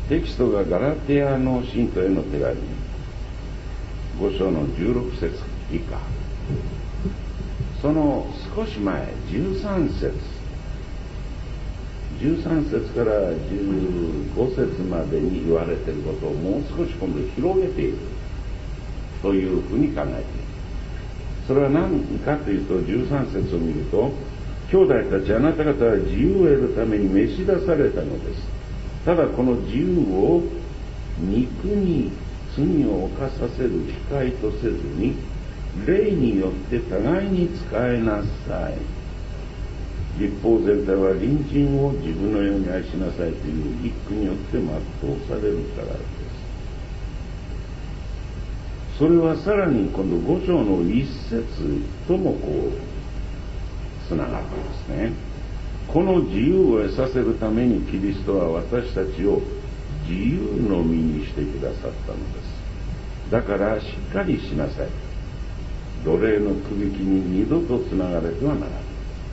テキストがガラテヤの信徒への手紙5章の16節以下、その少し前13節から15節までに言われていることをもう少し今度広げているというふうに考えている。それは何かというと、13節を見ると、兄弟たち、あなた方は自由を得るために召し出されたのです。ただこの自由を肉に罪を犯させる機会とせずに、霊によって互いに使いなさい。立法全体は隣人を自分のように愛しなさいという一句によって全うされるからです。それはさらに今度5章の一節ともつながっていますね。この自由を得させるためにキリストは私たちを自由の身にしてくださったのです。だからしっかりしなさい。奴隷のくびきに二度とつながれてはならない。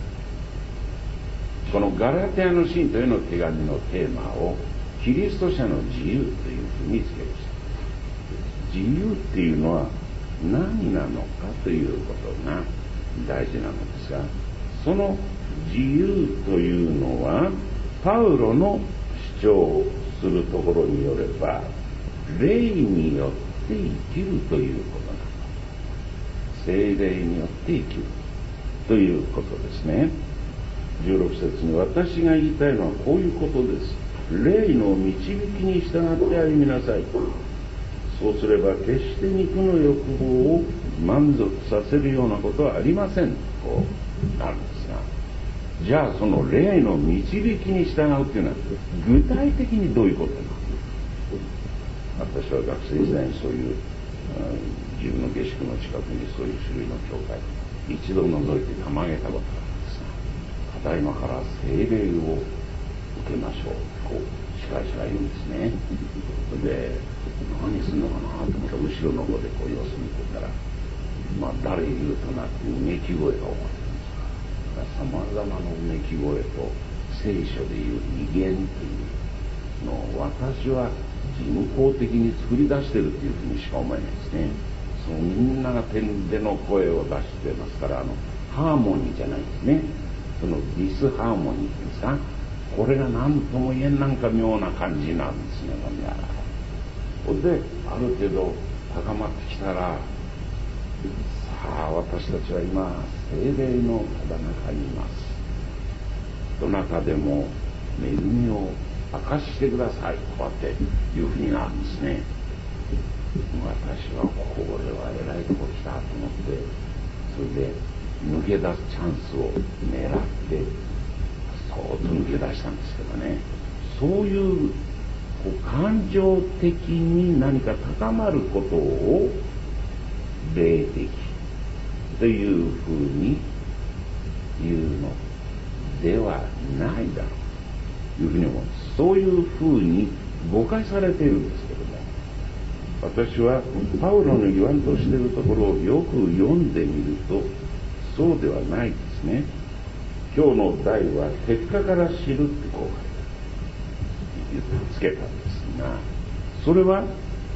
このガラテヤの信徒への手紙のテーマをキリスト者の自由というふうにつけました。自由っていうのは何なのかということが大事なのですが、その自由というのはパウロの主張するところによれば霊によって生きるということなの。聖霊によって生きるということですね。16節に私が言いたいのはこういうことです。霊の導きに従って歩みなさい。そうすれば決して肉の欲望を満足させるようなことはありませんとなるんですが、じゃあその霊の導きに従うというのは具体的にどういうことなのか。私は学生時代にそういう自分の下宿の近くにそういう種類の教会一度覗いてたまげたことがあるんですが、ただいまから聖霊を受けましょうと司会者が言うんですね。で何するのかなと思ったら後ろの方で様子見てたら、誰言うとなってうめき声が起こってるんですから、さまざまなうめき声と聖書でいう威厳というのを私は人工的に作り出してるっていうふうにしか思えないですね。そのみんなが天での声を出してますから、ハーモニーじゃないですね。そのディスハーモニーっていうんですか、これが何とも言えんなんか妙な感じなんですね。である程度高まってきたら、さあ私たちは今聖霊のただ中にいます。どなたでも恵みを明かしてください、こうやっていうふうになるんですね。私はこれはえらいとこ来たと思って、それで抜け出すチャンスを狙ってそーっと抜け出したんですけどね、そういう感情的に何か高まることを霊的というふうに言うのではないだろうというふうに思うんです。そういうふうに誤解されているんですけども、私はパウロの言わんとしているところをよく読んでみるとそうではないですね。今日の題は結果から知るってこうつけたんですが、それは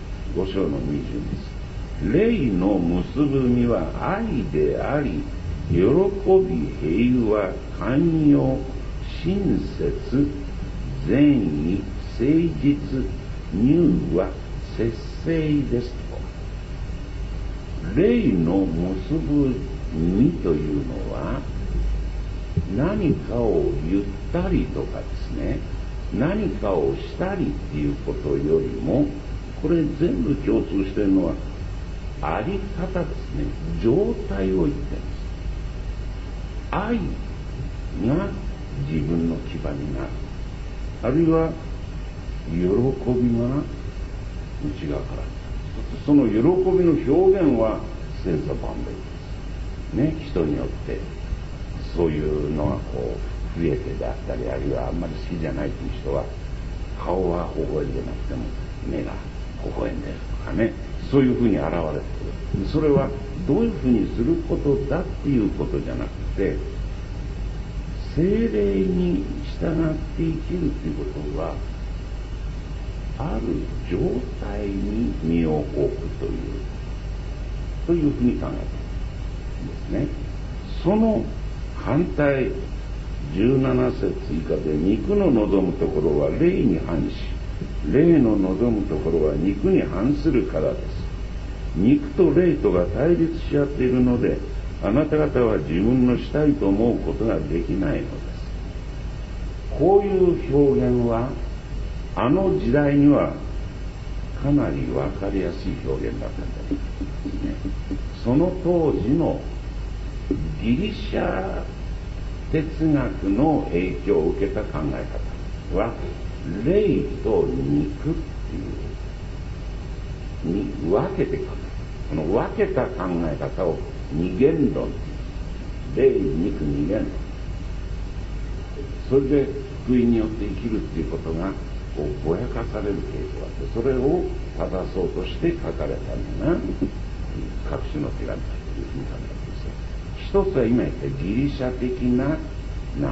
5章の20です。霊の結ぶ実は愛であり、喜び、平和、寛容、親切、善意、誠実、柔和、節制ですと。霊の結ぶ実というのは何かを言ったりとかですね、何かをしたりっていうことよりも、これ全部共通しているのはあり方ですね。状態を言っています。愛が自分の基盤になる、あるいは喜びが内側から、その喜びの表現は千差万別ですね。人によってそういうのが増えてであったり、あるいはあんまり好きじゃないという人は顔は微笑んでなくても目が微笑んでるとかね、そういうふうに現れてくる。それはどういうふうにすることだっていうことじゃなくて、聖霊に従って生きるということはある状態に身を置くというふうに考えたんですね。その反対17節以下で、肉の望むところは霊に反し、霊の望むところは肉に反するからです。肉と霊とが対立し合っているので、あなた方は自分のしたいと思うことができないのです。こういう表現はあの時代にはかなり分かりやすい表現だったんですね。その当時のギリシャ哲学の影響を受けた考え方は、霊と肉っていうに分けて考える。この分けた考え方を二元論、霊肉二元論、それで福音によって生きるっていうことがぼやかされる傾向があって、それを正そうとして書かれたのが各種の手紙というふうに考えています。一つは今言ったギリシャ的な流れ、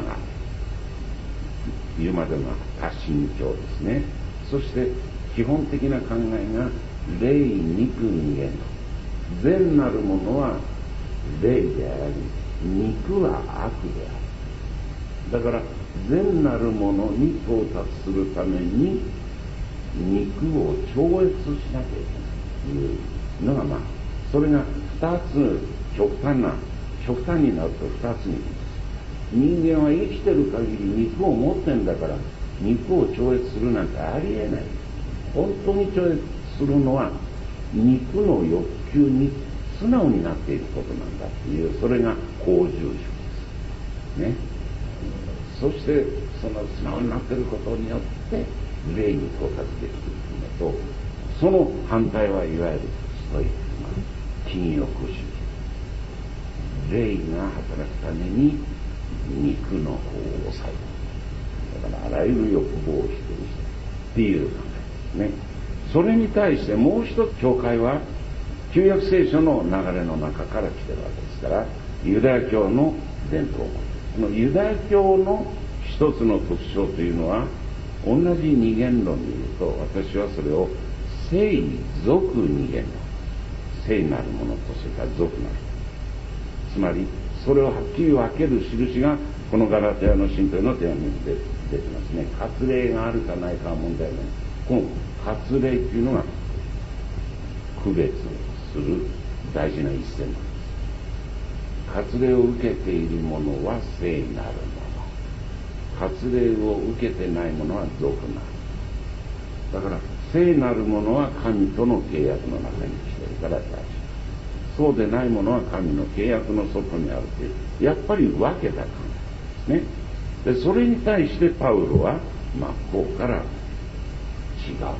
言うまでの多神教ですね。そして基本的な考えが霊肉二元論、善なるものは霊であり、肉は悪である。だから善なるものに到達するために肉を超越しなきゃいけないというのが、それが二つ極端になると二つにいきます。人間は生きてる限り肉を持ってんだから、肉を超越するなんてありえない。本当に超越するのは肉の欲求に素直になっていることなんだっていう、それが好重視ですね。そしてその素直になっていることによって霊に到達できるというのと、その反対はいわゆるストイックな禁欲主義、霊が働くために肉の方を抑える。だからあらゆる欲望を否定してっていう考えですね。それに対してもう一つ教会は旧約聖書の流れの中から来てるわけですから、ユダヤ教の伝統を持っている。このユダヤ教の一つの特徴というのは、同じ二元論で言うと、私はそれを聖俗二元論、聖なるものとそれから俗なる、つまりそれをはっきり分ける印がこのガラテヤの信徒への手紙に出てますね。割礼があるかないかは問題ない。この割礼というのが区別する大事な一線なんです。割礼を受けているものは聖なるもの、割礼を受けてないものは俗なる。だから聖なるものは神との契約の中に来ているから大事、そうでないものは神の契約の外にあるという、やっぱり分けた考えですね。でそれに対してパウロは真っ向から違うというふうに言うんですが、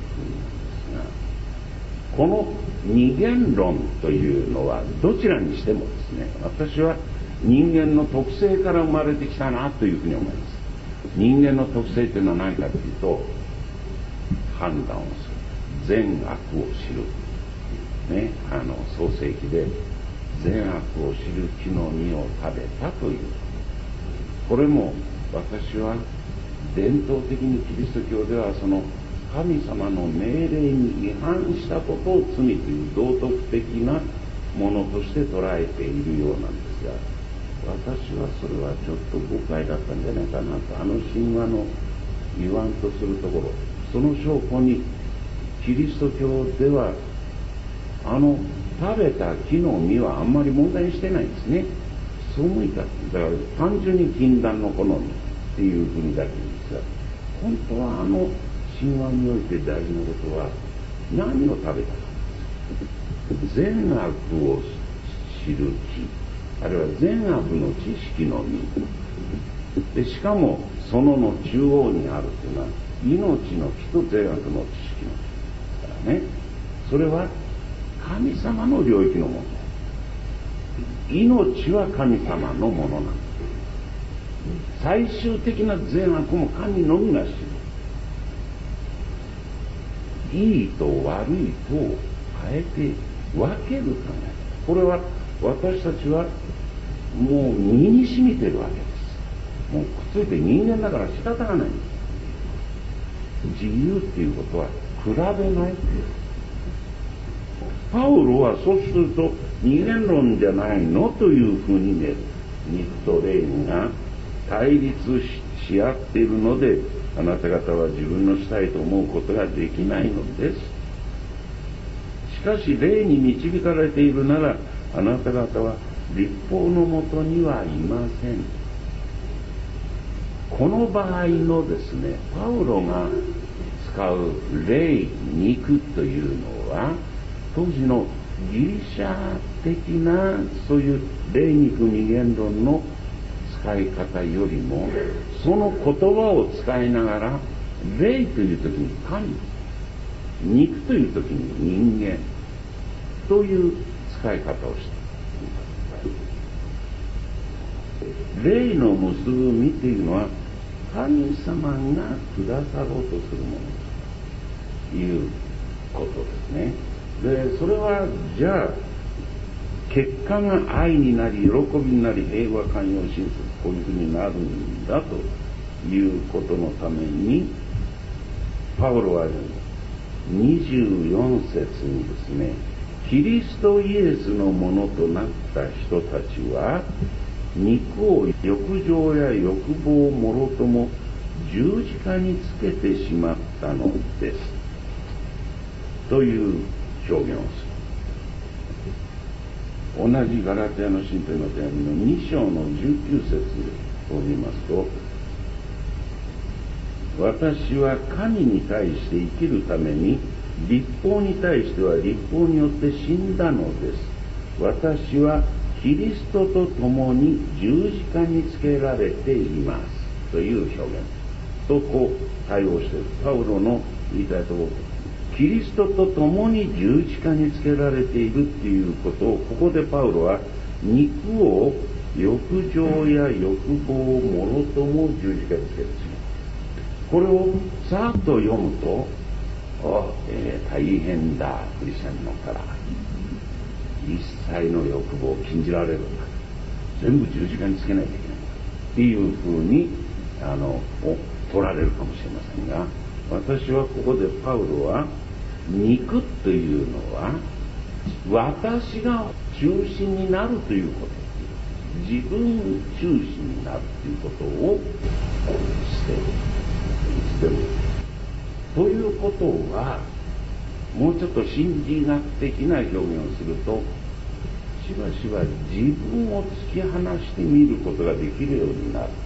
この二元論というのはどちらにしてもですね、私は人間の特性から生まれてきたなというふうに思います。人間の特性というのは何かというと、判断をする、善悪を知る、ね、創世記で善悪を知る木の実を食べたという、これも私は伝統的にキリスト教ではその神様の命令に違反したことを罪という道徳的なものとして捉えているようなんですが、私はそれはちょっと誤解だったんじゃないかなと。神話の言わんとするところ、その証拠にキリスト教では食べた木の実はあんまり問題にしてないんですね。そう向いた。だから単純に禁断の好みっていうふうにだけですが、本当は神話において大事なことは何を食べたか。善悪を知る木、あるいは善悪の知識の実で、しかもその中央にあるというのは命の木と善悪の知識の木ですからね。それは神様の領域のもの。命は神様のものなんです。最終的な善悪も神のみが知る。いいと悪いとを変えて分ける考え。これは私たちはもう身に染みてるわけです。もうくっついて人間だから仕方がないんです。 自由っていうことは比べない。パウロはそうすると二元論じゃないのというふうにね、肉と霊が対立し合っているので、あなた方は自分のしたいと思うことができないのです。しかし霊に導かれているなら、あなた方は律法のもとにはいません。この場合のですね、パウロが使う霊、肉というのは、当時のギリシャ的なそういう霊肉二元論の使い方よりも、その言葉を使いながら、霊という時に神、肉という時に人間という使い方をした。霊の結ぶ実というのは神様がくださろうとするものということですね。で、それはじゃあ結果が愛になり、喜びになり、平和、寛容、親切、こういうふうになるんだということのために、パウロは24節にですね、キリストイエスのものとなった人たちは、肉を欲情や欲望をもろとも十字架につけてしまったのです。という表現をする。同じガラテヤの信徒への手紙の2章の19節を見ますと、私は神に対して生きるために、律法に対しては律法によって死んだのです。私はキリストと共に十字架につけられています。という表現とこう対応している。パウロの言いたいところ、キリストと共に十字架につけられているっていうことを、ここでパウロは肉を欲情や欲望をもろとも十字架につける。これをさっと読むと、大変だ、クリスチャンのから一切の欲望を禁じられるんだ、全部十字架につけないといけないんだっていうふうに取られるかもしれませんが、私はここでパウロは肉というのは私が中心になるということ、自分中心になるということを捨てるということは、もうちょっと心理学的な表現をすると、しばしば自分を突き放してみることができるようになる。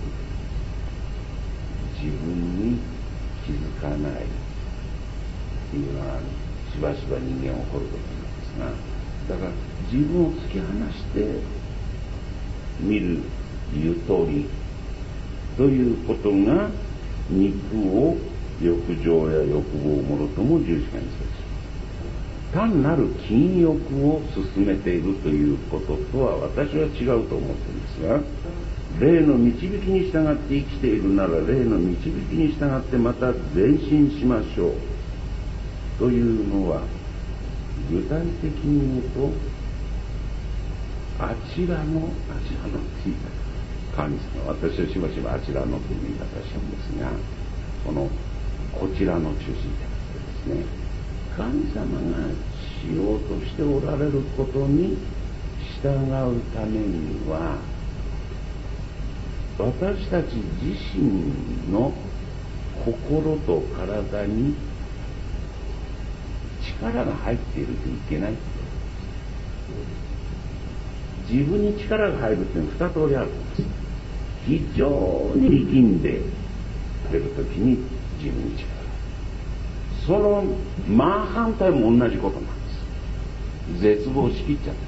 自分に気づかないっていうのはしばしば人間起こることなんですが、だから自分を突き放してみるゆとりということが、肉を欲情や欲望をもろとも十字架につける。単なる禁欲を進めているということとは私は違うと思っているんですが、霊の導きに従って生きているなら、霊の導きに従ってまた前進しましょうというのは、具体的に言うと、あちらのっていう神様、私はしばしばあちらのという言い方をしたんですが、こちらの中心点ですね、神様がしようとしておられることに従うためには、私たち自身の心と体に力が入っているといけない。自分に力が入るというのは2通りあるんです。非常に力んで出るときに自分に力が入る。その真反対も同じことなんです。絶望しきっちゃって、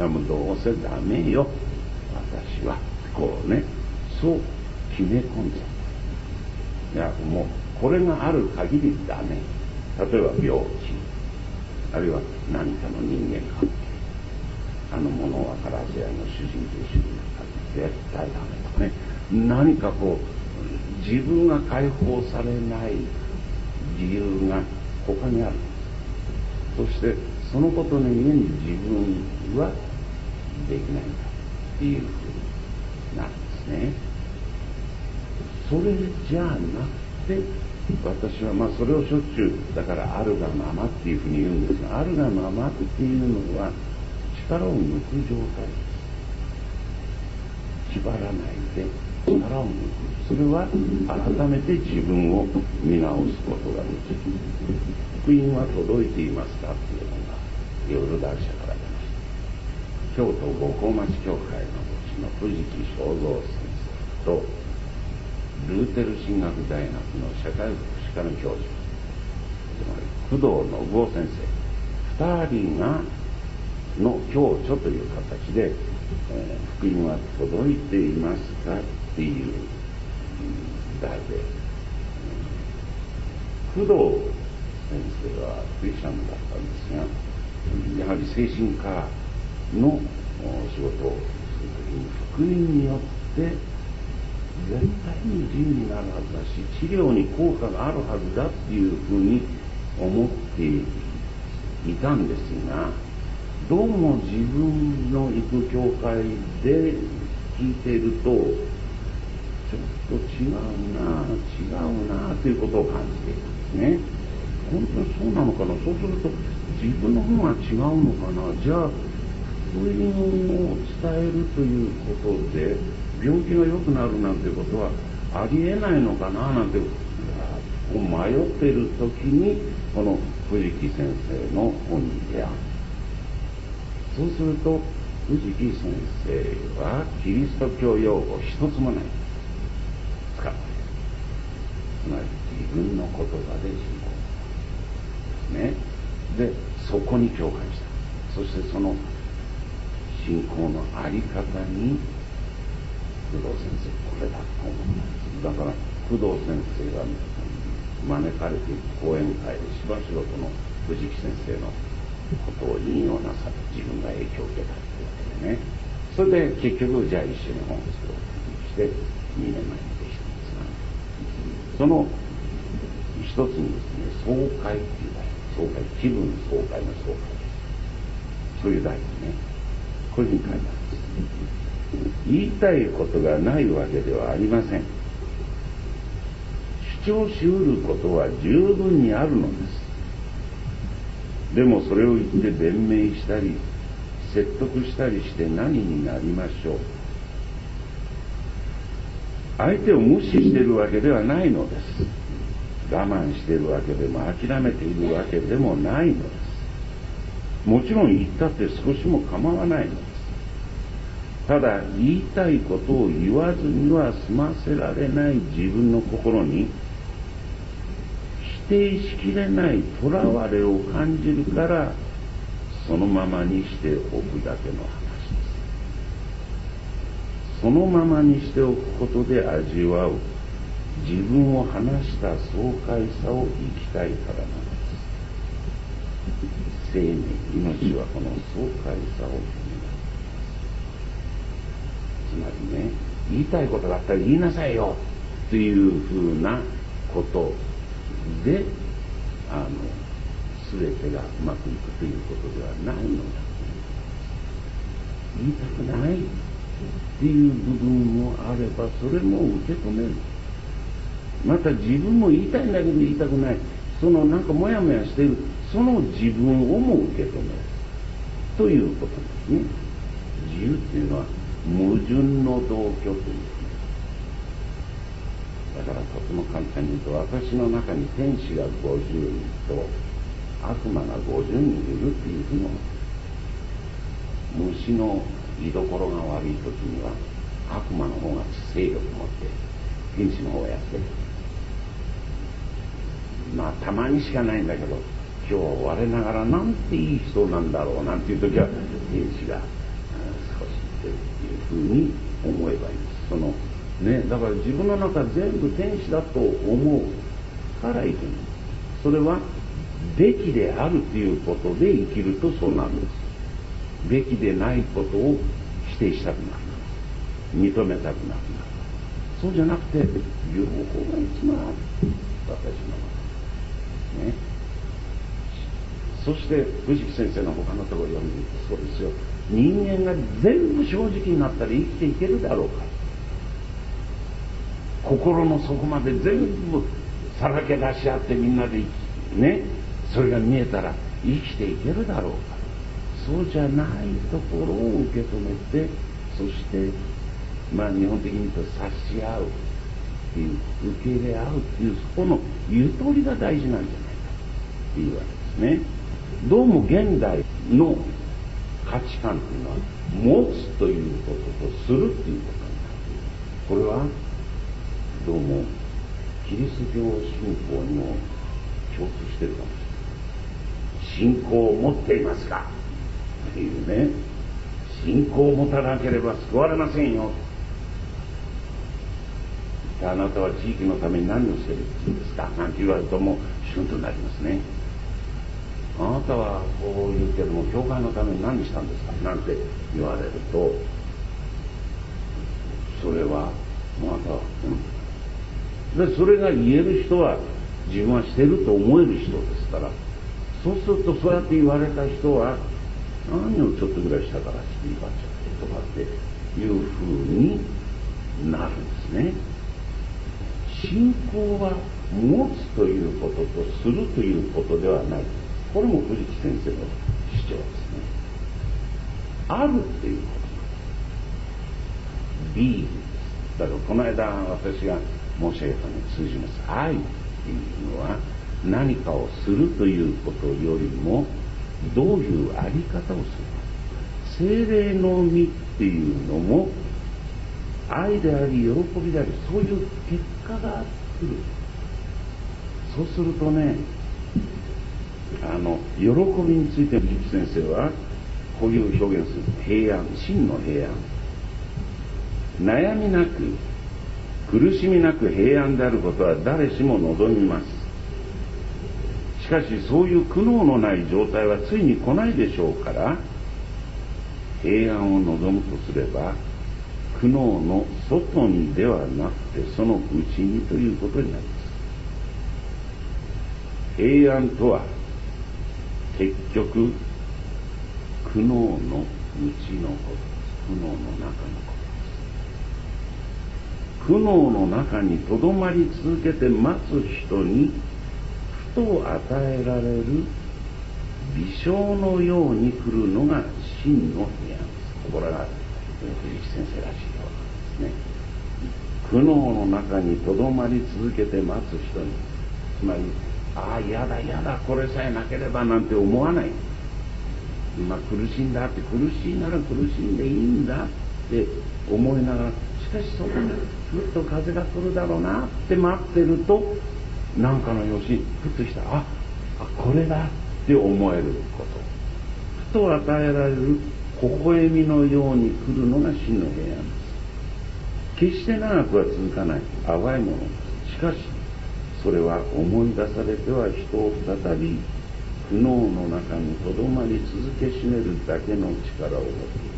もうどうせダメよ私は、こうね、そう決め込んじゃう。いや、もうこれがある限りダメ。例えば病気、あるいは何かの人間関係、物分からずやの主人と主人が絶対ダメとかね、何かこう自分が解放されない理由が他にある。そしてそのことのゆえに自分はできないんだっていうふうになるんですね。それじゃなくて、 私はそれをしょっちゅうだからあるがままっていうふうに言うんですが、あるがままっていうのは力を抜く状態です。縛らないで力を抜く。それは改めて自分を見直すことができる。福音は届いていますかっていうのがヨルダン社から出ました。京都五光町教会のうちの藤木正三先生とルーテル神学大学の社会福祉科の教授、つまり工藤信夫先生、2人がの共著という形で、福音は届いていますかっていう題で、工藤先生はクリスチャンだったんですが、やはり精神科の仕事をするときに福音によって絶対に自由になるはずだし、治療に効果があるはずだっていうふうに思っていたんですが、どうも自分の行く教会で聞いていると、ちょっと違うなということを感じていたんですね。本当にそうなのかな。そうすると自分の方が違うのかな。じゃあ福音を伝えるということで病気が良くなるなんていうことはありえないのかななんて迷っている時にこの藤木先生の本に出会う。そうすると藤木先生はキリスト教用語一つもない使っている。つまり自分の言葉で信仰ね。でそこに共感した。そしてその信仰のあり方に工藤先生これだと思ったんです。だから工藤先生が招かれている講演会でしばしばこの藤木先生のことを引用なさって自分が影響を受けたというわけでね。それで結局じゃあ一緒に本を作ろうとして2年前にできたんですが、その一つにですね、総会っていう題、総会、気分総会の総会です。そういう題でね、こういうふうに書いてあるんです。言いたいことがないわけではありません。主張しうることは十分にあるのです。でもそれを言って弁明したり説得したりして何になりましょう。相手を無視しているわけではないのです。我慢しているわけでも諦めているわけでもないのです。もちろん言ったって少しも構わないのです。ただ言いたいことを言わずには済ませられない自分の心に否定しきれないとらわれを感じるからそのままにしておくだけの話です。そのままにしておくことで味わう自分を離した爽快さを生きたいからなのです。生命、命はこの爽快さを生み出す。つまりね、言いたいことがあったら言いなさいよというふうなことで全てがうまくいくということではないのだ。言いたくないっていう部分もあればそれも受け止める。また自分も言いたいんだけど言いたくない、そのなんかモヤモヤしているその自分をも受け止めるということですね。自由っていうのは矛盾の同居という。だからとても簡単に言うと、私の中に天使が50人と悪魔が50人いるっていうふうに思う。虫の居所が悪い時には悪魔の方が勢力を持って天使の方をやってる。たまにしかないんだけど、今日我ながらなんていい人なんだろうなんていう時は天使が少しっていうふうに思えばいいです。そのね、だから自分の中全部天使だと思うからいけない。それはべきであるということで生きるとそうなるんです。べきでないことを否定したくなる、認めたくなる。そうじゃなくて両方が一番ある、私の中ね。そして藤木先生の他のところを読んでいくとそうですよ。人間が全部正直になったら生きていけるだろうか。心の底まで全部さらけ出し合ってみんなでね、それが見えたら生きていけるだろうか。そうじゃないところを受け止めて、そして日本的に言うと察し合うっていう、受け入れ合うっていう、そこのゆとりが大事なんじゃないかっていうわけですね。どうも現代の価値観というのは、持つということとするということになっている。これはどうもキリスト教信仰にも共通しているかもしれない。信仰を持っていますかっていうね、信仰を持たなければ救われませんよ。あなたは地域のために何をしているんですかなんて言われると、もうシュンとなりますね。あなたはこう言うけども、教会のために何したんですかなんて言われると、それはまた、でそれが言える人は自分はしてると思える人ですから、そうするとそうやって言われた人は、何をちょっとぐらいしたからしていいかっちゃってとかっていうふうになるんですね。信仰は持つということとするということではない。これも藤木先生の主張ですね。あるっていうこと。be だからこの間私が申し上げたのに通じます。愛っていうのは何かをするということよりも、どういうあり方をするか。聖霊の実っていうのも愛であり喜びであり、そういう結果が来る。そうするとね、喜びについて藤木先生はこういう表現する。平安、真の平安。悩みなく苦しみなく平安であることは誰しも望みます。しかしそういう苦悩のない状態はついに来ないでしょうから、平安を望むとすれば苦悩の外にではなくてその内にということになります。平安とは結局苦悩の内のことです。苦悩の中のことです。苦悩の中にとどまり続けて待つ人にふと与えられる微笑のように来るのが真の平安です。これが藤木先生らしいようなんですね。苦悩の中にとどまり続けて待つ人に、つまりやだやだこれさえなければなんて思わない。苦しんだって苦しいなら苦しんでいいんだって思いながら、しかしそこにふっと風が来るだろうなって待ってると、なんかのよしふっとしたこれだって思えること、ふと与えられる微笑みのように来るのが真の平安です。決して長くは続かない淡いものです。しかしそれは思い出されては人を再び苦悩の中にとどまり続けしめるだけの力を持って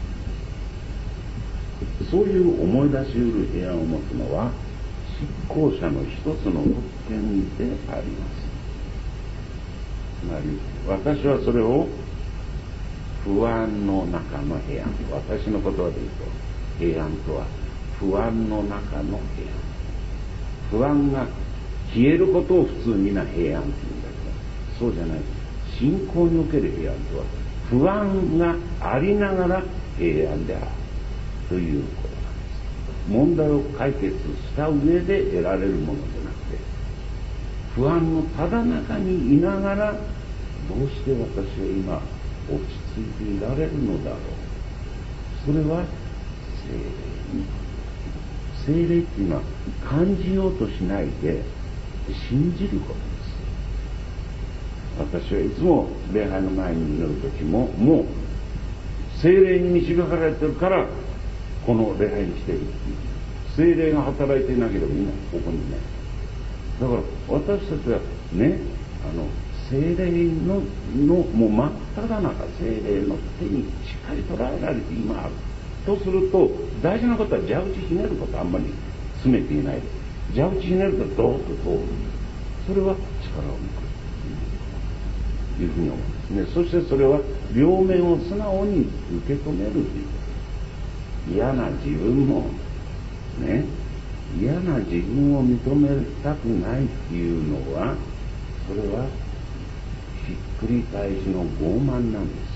いる。そういう思い出しうる平安を持つのは執行者の一つの特権であります。つまり私はそれを不安の中の平安、私の言葉で言うと平安とは不安の中の平安。不安が消えることを普通みんな平安って言うんだけど、そうじゃない。信仰における平安とは不安がありながら平安であるということなんです。問題を解決した上で得られるものでなくて、不安のただ中にいながら、どうして私は今落ち着いていられるのだろう。それは聖霊っていうのは感じようとしないで信じることです。私はいつも礼拝の前に祈るときも、もう聖霊に導かれてるからこの礼拝に来ているっていう、聖霊が働いていなければみんなここにいない。だから私たちはね、聖霊のもう真っ只中、聖霊の手にしっかり捉えられて今あるとすると、大事なことは蛇口ひねることはあんまり詰めていない。蛇口ひねるとドーッと通る。それは力を抜くというふうに思うんですね。そしてそれは両面を素直に受け止めるということ。嫌な自分もね、 嫌な自分を認めたくないっていうのは、それはひっくり返しの傲慢なんです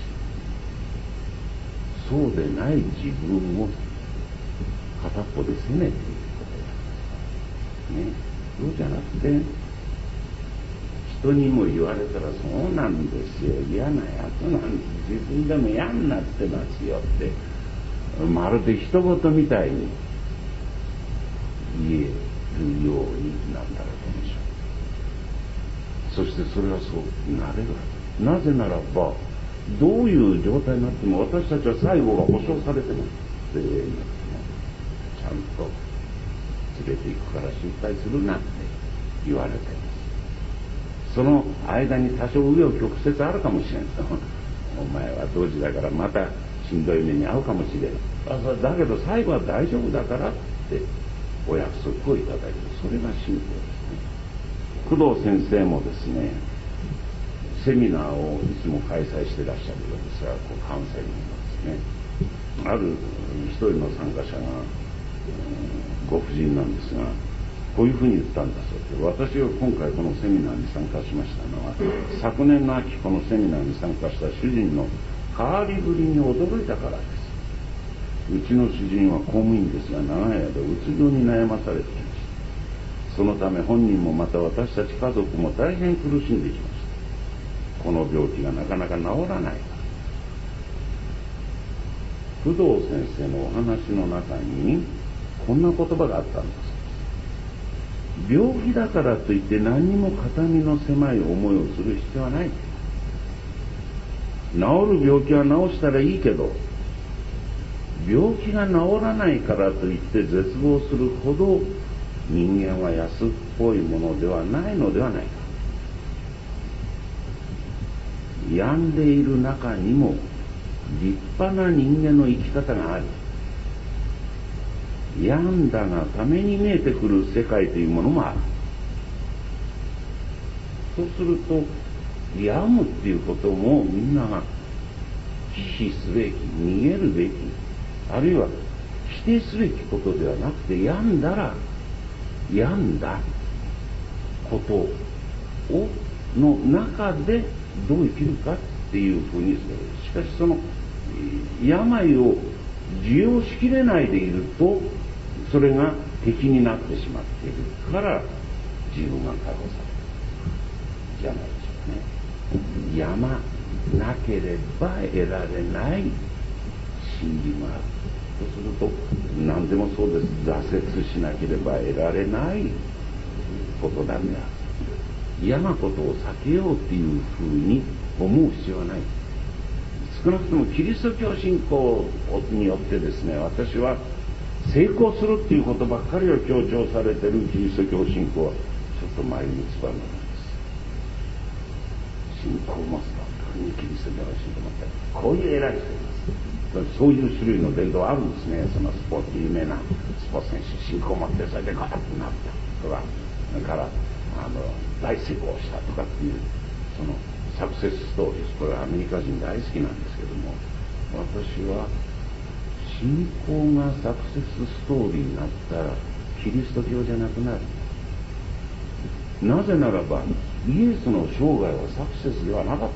よ。そうでない自分を片っぽで責めていることですね。そうじゃなくて、人にも言われたらそうなんですよ、嫌なやつなんです、自分でも嫌になってますよって、まるで人事みたいに言えるようになったらどうでしょう。そしてそれはそうなれるわけ。なぜならば、どういう状態になっても私たちは最後が保証されてるんです。で、ちゃんと連れて行くから心配するなって言われてる。その間に多少紆余曲折あるかもしれんと。お前は同時だからまたしんどい目に遭うかもしれん。だけど最後は大丈夫だからってお約束をいただける。それが信仰ですね。工藤先生もですね、セミナーをいつも開催してらっしゃるようですが、カウンセリングですね。ある一人の参加者が、ご婦人なんですが、こういうふうに言ったんだそうで、私が今回このセミナーに参加しましたのは、昨年の秋このセミナーに参加した主人の変わりぶりに驚いたからです。うちの主人は公務員ですが、長い間うつ病に悩まされてきました。そのため本人もまた私たち家族も大変苦しんできました。この病気がなかなか治らないから。工藤先生のお話の中にこんな言葉があったんです。病気だからといって何にも肩身の狭い思いをする必要はない。治る病気は治したらいいけど、病気が治らないからといって絶望するほど人間は安っぽいものではないのではないか。病んでいる中にも立派な人間の生き方があり、病んだがために見えてくる世界というものもある。そうすると、病むっていうこともみんなが忌避すべき、逃げるべき、あるいは否定すべきことではなくて、病んだら病んだことをの中でどう生きるかっていうふうにする。しかしその病を受容しきれないでいると、それが敵になってしまっているから自分が解放されるじゃないでしょうね。病まなければ得られない真理もある。そうすると何でもそうです。挫折しなければ得られないことだね。嫌なことを避けようっていうふうに思う必要はない。少なくともキリスト教信仰によってですね、私は成功するっていうことばっかりを強調されているキリスト教信仰はちょっと前につばなんです。信仰を持つとキリスト教の信仰を持ってこういう偉い人います。そういう種類の伝道あるんですね。そのスポーツ有名なスポーツ選手、信仰を持ってそれでガーッとなったとか、それから大成功したとかっていうそのサクセスストーリー、これはアメリカ人大好きなんですけども、私は信仰がサクセスストーリーになったらキリスト教じゃなくなる。なぜならばイエスの生涯はサクセスではなかった。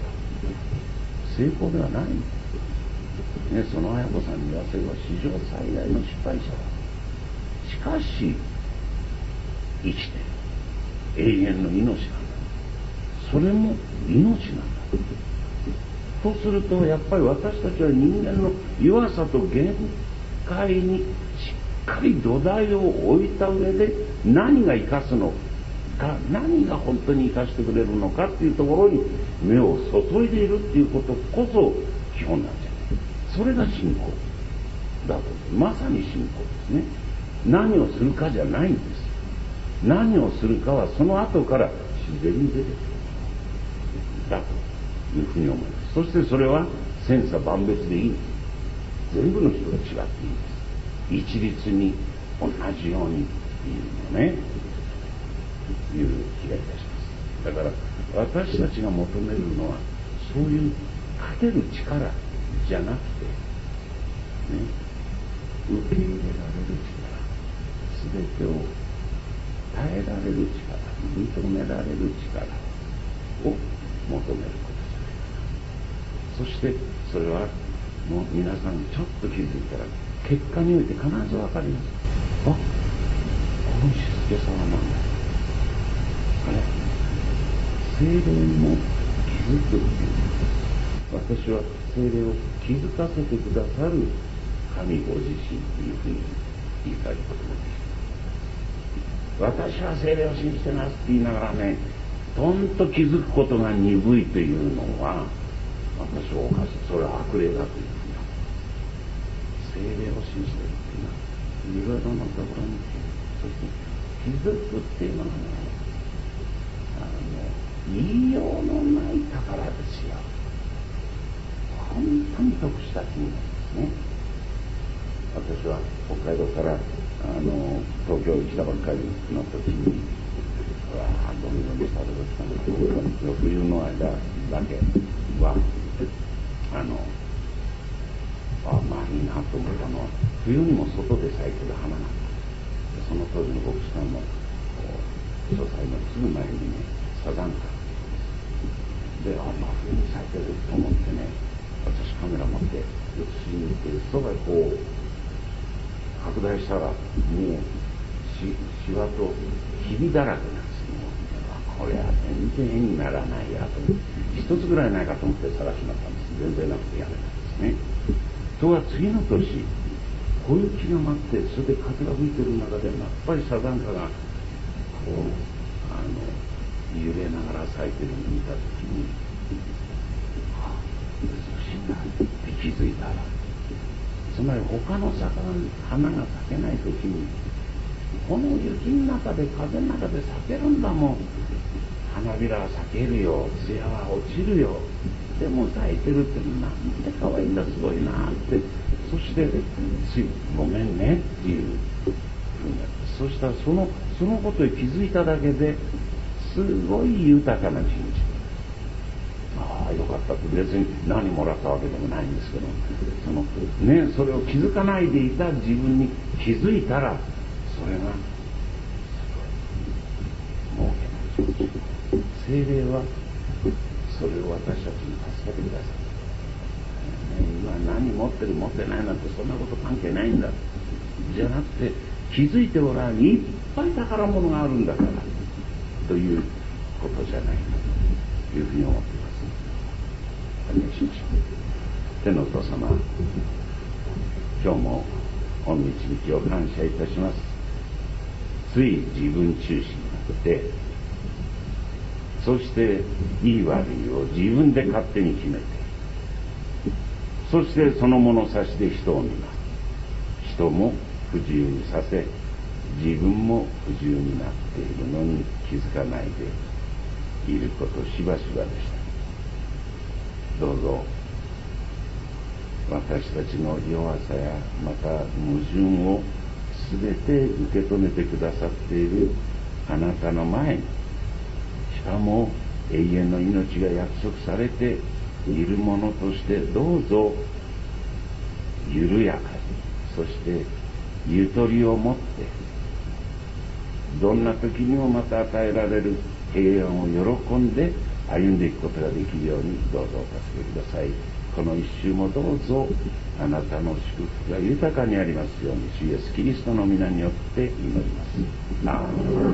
成功ではない。ね、その綾子さんに言わせれば史上最大の失敗者だ。しかし生きて永遠の命なんだ。それも命なんだ。そうするとやっぱり私たちは人間の弱さと限界にしっかり土台を置いた上で何が生かすのか、何が本当に生かしてくれるのかっていうところに目を注いでいるっていうことこそ基本なんじゃない。それが信仰だと。まさに信仰ですね。何をするかじゃないんです。何をするかはその後から自然に出てくるだというふうに思います。そしてそれは千差万別でいいんです。全部の人が違っていいんです。一律に同じようにいいのね、いう気がいたします。だから私たちが求めるのはそういう勝てる力じゃなくて、ね、受け入れられる力、 全てを耐えられる力、認められる力を求めることじゃないかな。そしてそれはもう皆さんちょっと気づいたら結果において必ずわかります。あ、このしつけさはなんだ。あれ、聖霊も気づくっていう。私は聖霊を気づかせてくださる神ご自身というふうに言いたいこともです。私は聖霊を信じてますって言いながらね、とんと気づくことが鈍いというのは、私はおかしい。それは悪霊だというふうに。聖霊を信じてるっていうのは、いろいろなところに、そして気づくっていうのはね、言いようのない宝ですよ。本当に得した金なんですね。私は北海道から東京に来たばっかりの時に、どんどんしたことしたんだ。冬の間だけは、まあいいなと思ったのは、冬にも外で咲いてる花なんだ。その当時の牧師さんの書斎のすぐ前にね、サザンカで、まあ冬に咲いてると思ってね、私カメラ持って写しに行って、そばへこう拡大したらもうシワとひびだらけなんですよ。これは全然絵にならないやと思って、一つぐらいないかと思って探しになったんです。全然なくてやめたんですね。とは次の年、小雪が舞って、それで風が吹いてる中でやっぱりサザンカがこう揺れながら咲いてるのを見た時に、美しいなって気づいたら、つまり他の花が咲けない時に、この雪の中で風の中で咲けるんだもん。花びらは咲けるよ、艶は落ちるよ、でも咲いてるってなんて可愛いんだ、すごいなって。そしてついごめんねっていうふうになって、そしたらそのことに気づいただけですごい豊かな一日。ああよかったって、別に何もらったわけでもないんですけど、それを気づかないでいた自分に気づいたら、それが儲けない。聖霊はそれを私たちに助けてください。今何持ってる持ってないなんてそんなこと関係ないんだじゃなくて、気づいておらん、いっぱい宝物があるんだからということじゃないかというふうに思っています。お願いしましょう。天のお父様、今日も御導きを感謝いたします。つい自分中心になって、そしていい悪いを自分で勝手に決めて、そしてその物差しで人を見ます。人も不自由にさせ、自分も不自由になっているのに気づかないでいることしばしばでした。どうぞ私たちの弱さやまた矛盾を全て受け止めてくださっているあなたの前に、しかも永遠の命が約束されているものとして、どうぞ緩やかに、そしてゆとりを持って、どんな時にもまた与えられる平安を喜んで歩んでいくことができるように、どうぞお助けください。この一週もどうぞあなたの祝福が豊かにありますように、主イエスキリストの皆によって祈ります。アーメン。